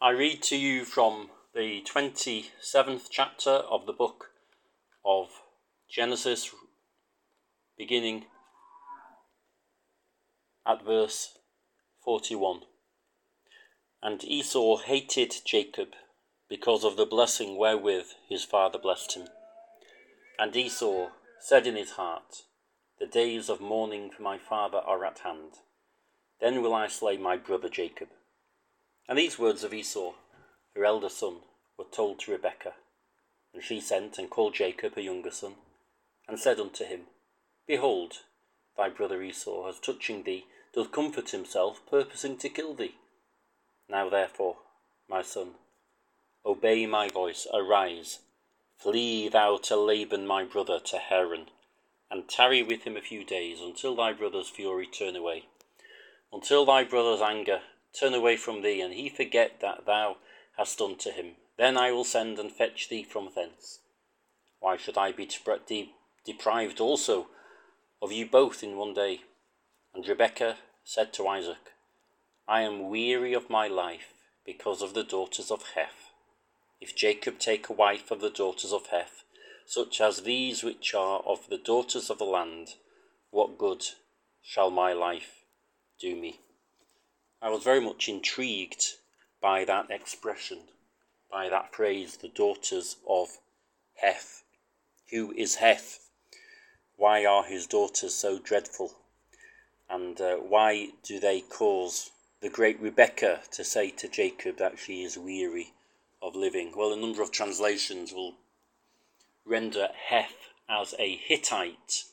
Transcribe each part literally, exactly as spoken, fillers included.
I read to you from the twenty-seventh chapter of the book of Genesis, beginning at verse forty-one. And Esau hated Jacob because of the blessing wherewith his father blessed him. And Esau said in his heart, The days of mourning for my father are at hand. Then will I slay my brother Jacob. And these words of Esau, her elder son, were told to Rebekah. And she sent and called Jacob her younger son, and said unto him, Behold, thy brother Esau, as touching thee, doth comfort himself, purposing to kill thee. Now therefore, my son, obey my voice, arise, flee thou to Laban my brother, to Haran, and tarry with him a few days, until thy brother's fury turn away, until thy brother's anger turn away from thee, and he forget that thou hast done to him. Then I will send and fetch thee from thence. Why should I be de- deprived also of you both in one day? And Rebekah said to Isaac, I am weary of my life because of the daughters of Heth. If Jacob take a wife of the daughters of Heth, such as these which are of the daughters of the land, what good shall my life do me? I was very much intrigued by that expression, by that phrase, the daughters of Heth. Who is Heth? Why are his daughters so dreadful? And uh, why do they cause the great Rebekah to say to Jacob that she is weary of living? Well, a number of translations will render Heth as a Hittite.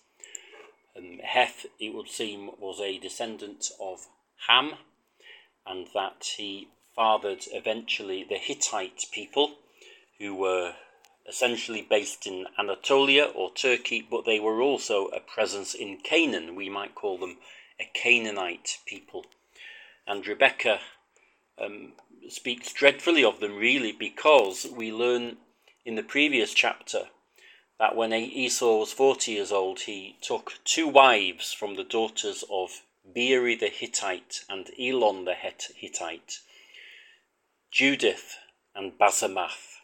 Um, Heth, it would seem, was a descendant of Ham, and that he fathered eventually the Hittite people, who were essentially based in Anatolia or Turkey, but they were also a presence in Canaan. We might call them a Canaanite people. And Rebekah um, speaks dreadfully of them, really, because we learn in the previous chapter that when Esau was forty years old, he took two wives from the daughters of Beeri the Hittite and Elon the Hittite, Judith and Basemath.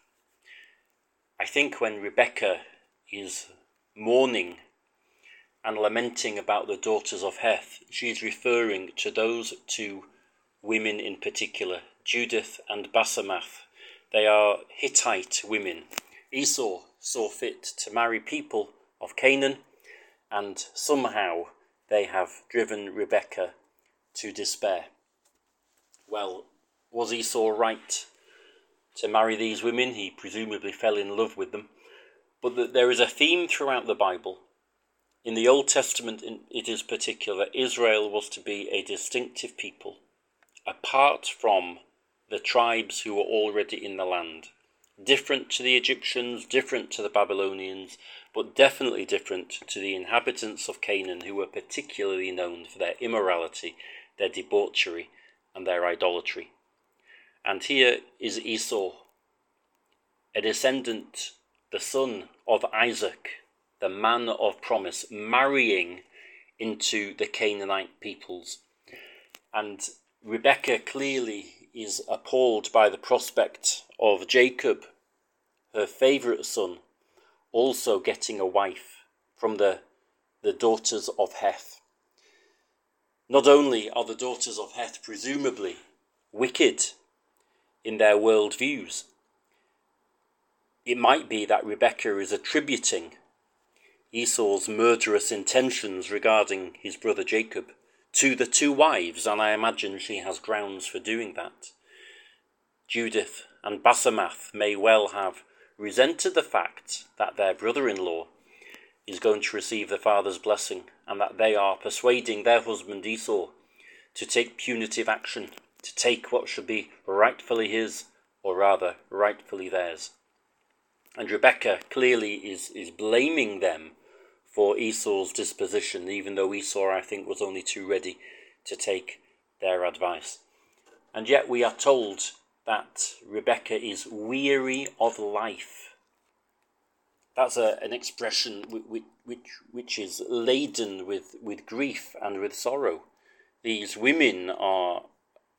I think when Rebekah is mourning and lamenting about the daughters of Heth, she is referring to those two women in particular, Judith and Basemath. They are Hittite women. Esau saw fit to marry people of Canaan, and somehow they have driven Rebekah to despair. Well, was Esau right to marry these women? He presumably fell in love with them. But there is a theme throughout the Bible. In the Old Testament, it is particular, Israel was to be a distinctive people, apart from the tribes who were already in the land. Different to the Egyptians, different to the Babylonians, but definitely different to the inhabitants of Canaan, who were particularly known for their immorality, their debauchery, and their idolatry. And here is Esau, a descendant, the son of Isaac, the man of promise, marrying into the Canaanite peoples. And Rebekah clearly is appalled by the prospect of Jacob, her favourite son, also getting a wife from the, the daughters of Heth. Not only are the daughters of Heth presumably wicked in their world views, it might be that Rebekah is attributing Esau's murderous intentions regarding his brother Jacob to the two wives, and I imagine she has grounds for doing that. Judith and Basemath may well have resented the fact that their brother-in-law is going to receive the father's blessing, and that they are persuading their husband Esau to take punitive action, to take what should be rightfully his, or rather rightfully theirs. And Rebekah clearly is, is blaming them for Esau's disposition, even though Esau, I think, was only too ready to take their advice. And yet we are told that Rebekah is weary of life. That's a, an expression which, which, which is laden with, with grief and with sorrow. These women are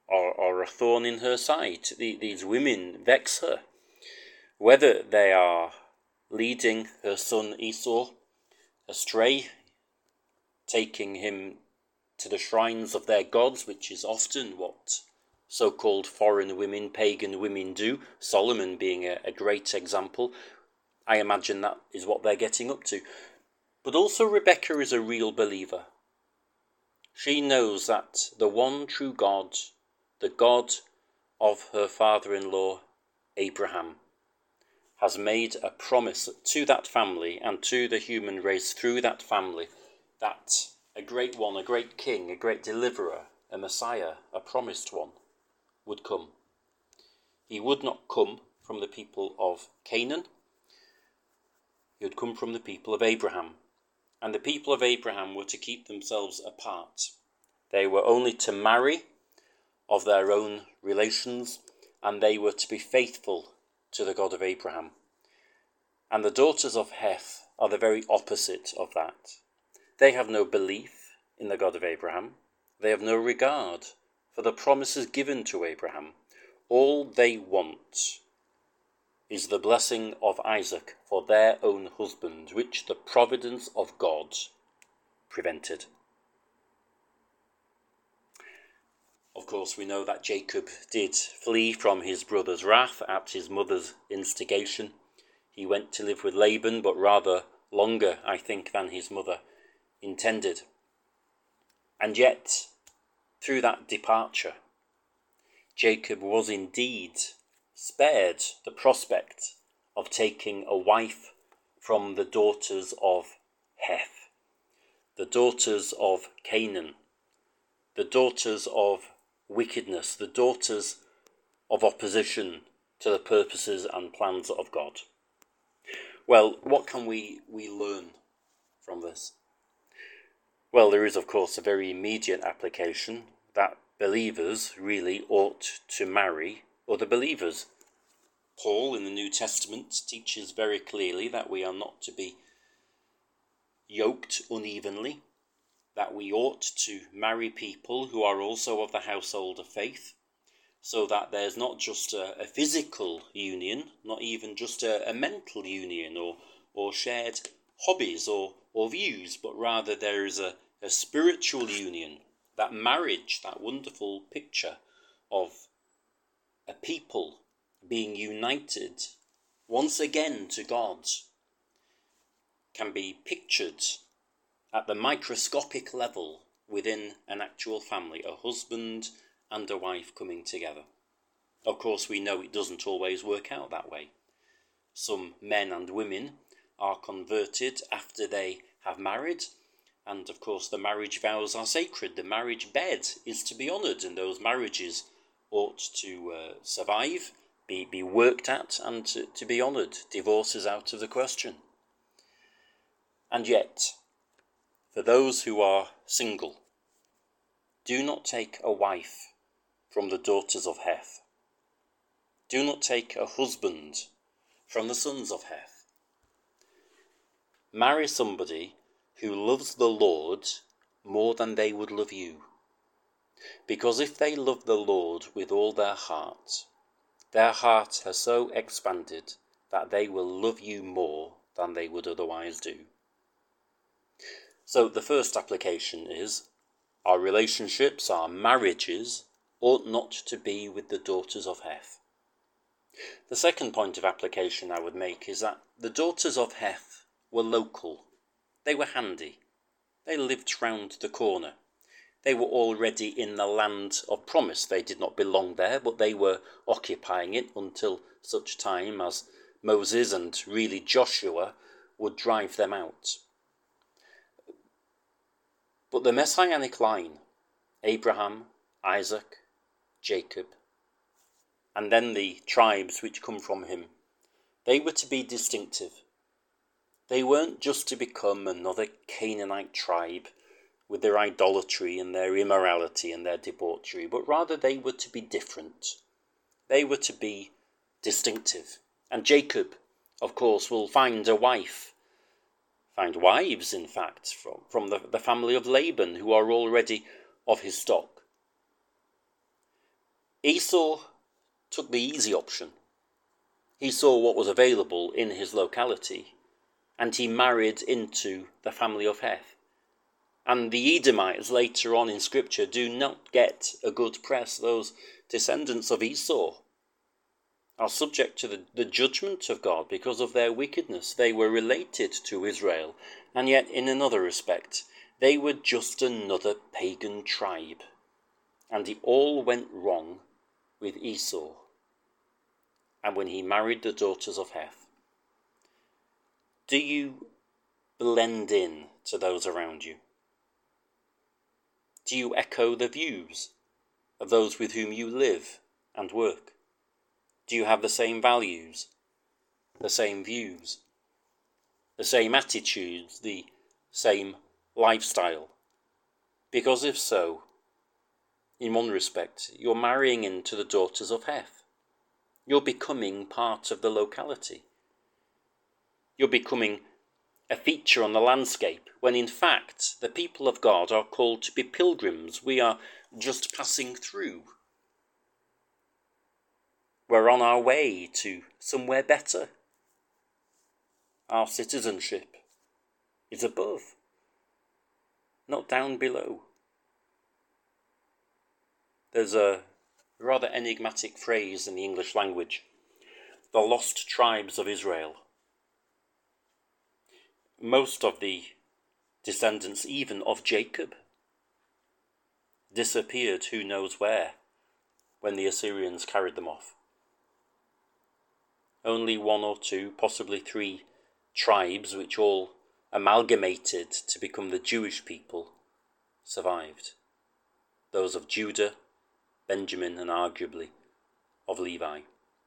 are, are a thorn in her side. The, these women vex her. Whether they are leading her son Esau astray, taking him to the shrines of their gods, which is often what so-called foreign women, pagan women do, Solomon being a, a great example. I imagine that is what they're getting up to. But also Rebecca is a real believer. She knows that the one true God, the God of her father-in-law, Abraham, has made a promise to that family and to the human race through that family that a great one, a great king, a great deliverer, a Messiah, a promised one, would come. He would not come from the people of Canaan. He would come from the people of Abraham. And the people of Abraham were to keep themselves apart. They were only to marry of their own relations, and they were to be faithful to the God of Abraham. And the daughters of Heth are the very opposite of that. They have no belief in the God of Abraham. They have no regard for the promises given to Abraham. All they want is the blessing of Isaac for their own husband, which the providence of God prevented. Of course, we know that Jacob did flee from his brother's wrath at his mother's instigation. He went to live with Laban, but rather longer, I think, than his mother intended. And yet, through that departure, Jacob was indeed spared the prospect of taking a wife from the daughters of Heth, the daughters of Canaan, the daughters of wickedness, the daughters of opposition to the purposes and plans of God. Well, what can we, we learn from this? Well, there is, of course, a very immediate application that believers really ought to marry other believers. Paul in the New Testament teaches very clearly that we are not to be yoked unevenly, that we ought to marry people who are also of the household of faith, so that there's not just a, a physical union, not even just a, a mental union or, or shared hobbies or, or views, but rather there is a, a spiritual union, that marriage, that wonderful picture of a people being united once again to God, can be pictured at the microscopic level within an actual family, a husband and a wife coming together. Of course, we know it doesn't always work out that way. Some men and women are converted after they have married, and of course the marriage vows are sacred. The marriage bed is to be honoured, and those marriages ought to uh, survive, be, be worked at, and to, to be honoured. Divorce is out of the question. And yet, for those who are single, do not take a wife from the daughters of Heth. Do not take a husband from the sons of Heth. Marry somebody who loves the Lord more than they would love you. Because if they love the Lord with all their heart, their heart has so expanded that they will love you more than they would otherwise do. So the first application is, our relationships, our marriages, ought not to be with the daughters of Heth. The second point of application I would make is that the daughters of Heth were local. They were handy. They lived round the corner. They were already in the land of promise. They did not belong there, but they were occupying it until such time as Moses and really Joshua would drive them out. But the messianic line, Abraham, Isaac, Jacob, and then the tribes which come from him, they were to be distinctive. They weren't just to become another Canaanite tribe with their idolatry and their immorality and their debauchery, but rather they were to be different. They were to be distinctive. And Jacob, of course, will find a wife, find wives, in fact, from, from the, the family of Laban, who are already of his stock. Esau took the easy option. He saw what was available in his locality, and he married into the family of Heth. And the Edomites later on in Scripture do not get a good press. Those descendants of Esau are subject to the, the judgment of God because of their wickedness. They were related to Israel, and yet in another respect, they were just another pagan tribe. And it all went wrong with Esau, and when he married the daughters of Heth. Do you blend in to those around you? Do you echo the views of those with whom you live and work? Do you have the same values, the same views, the same attitudes, the same lifestyle? Because if so, in one respect, you're marrying into the daughters of Heth. You're becoming part of the locality. You're becoming a feature on the landscape, when in fact the people of God are called to be pilgrims. We are just passing through. We're on our way to somewhere better. Our citizenship is above, not down below. There's a rather enigmatic phrase in the English language, the lost tribes of Israel. Most of the descendants, even of Jacob, disappeared who knows where when the Assyrians carried them off. Only one or two, possibly three tribes, which all amalgamated to become the Jewish people, survived. Those of Judah, Benjamin, and arguably of Levi.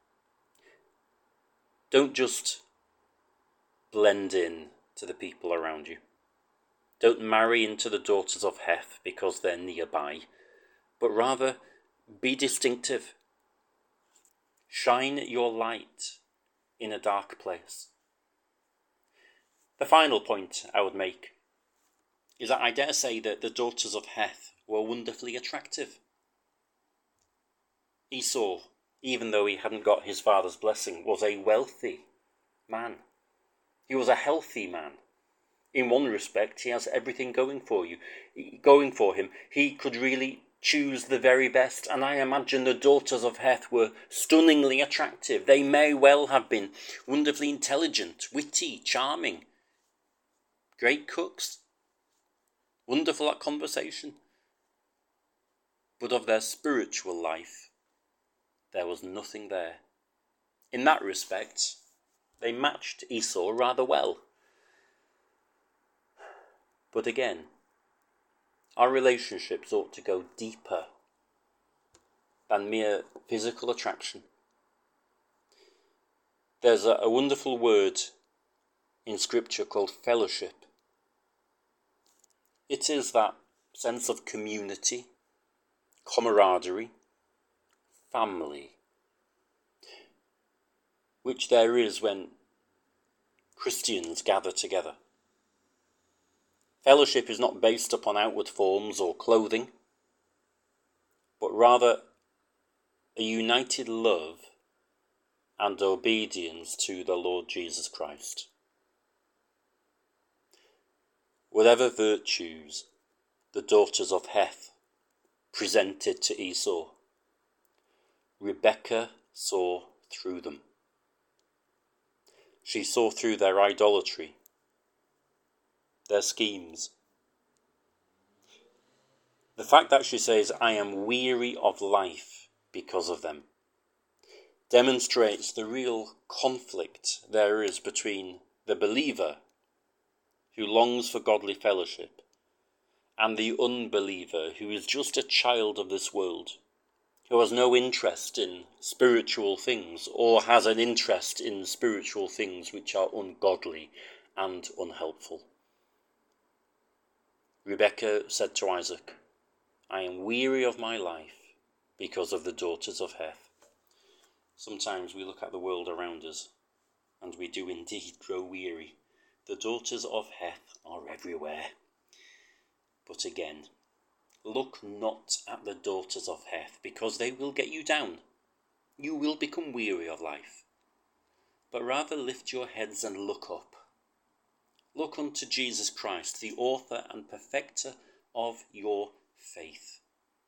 Don't just blend in to the people around you. Don't marry into the daughters of Heth because they're nearby, but rather be distinctive. Shine your light in a dark place. The final point I would make is that I dare say that the daughters of Heth were wonderfully attractive. Esau, even though he hadn't got his father's blessing, was a wealthy man. He was a healthy man. In one respect, he has everything going for you, going for him. He could really choose the very best, and I imagine the daughters of Heth were stunningly attractive. They may well have been wonderfully intelligent, witty, charming, great cooks, wonderful at conversation. But of their spiritual life, there was nothing there. In that respect, they matched Esau rather well. But again, our relationships ought to go deeper than mere physical attraction. There's a, a wonderful word in Scripture called fellowship. It is that sense of community, camaraderie, family, which there is when Christians gather together. Fellowship is not based upon outward forms or clothing, but rather a united love and obedience to the Lord Jesus Christ. Whatever virtues the daughters of Heth presented to Esau, Rebekah saw through them. She saw through their idolatry, their schemes. The fact that she says, I am weary of life because of them, demonstrates the real conflict there is between the believer who longs for godly fellowship and the unbeliever who is just a child of this world, who has no interest in spiritual things or has an interest in spiritual things which are ungodly and unhelpful. Rebekah said to Isaac, I am weary of my life because of the daughters of Heth. Sometimes we look at the world around us and we do indeed grow weary. The daughters of Heth are everywhere. But again, Look not at the daughters of Heth, because they will get you down. You will become weary of life. But rather lift your heads and look up. Look unto Jesus Christ, the author and perfecter of your faith.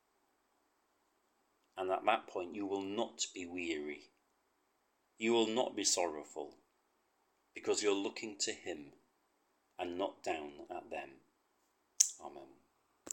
And at that point you will not be weary. You will not be sorrowful, because you're looking to him and not down at them. Amen.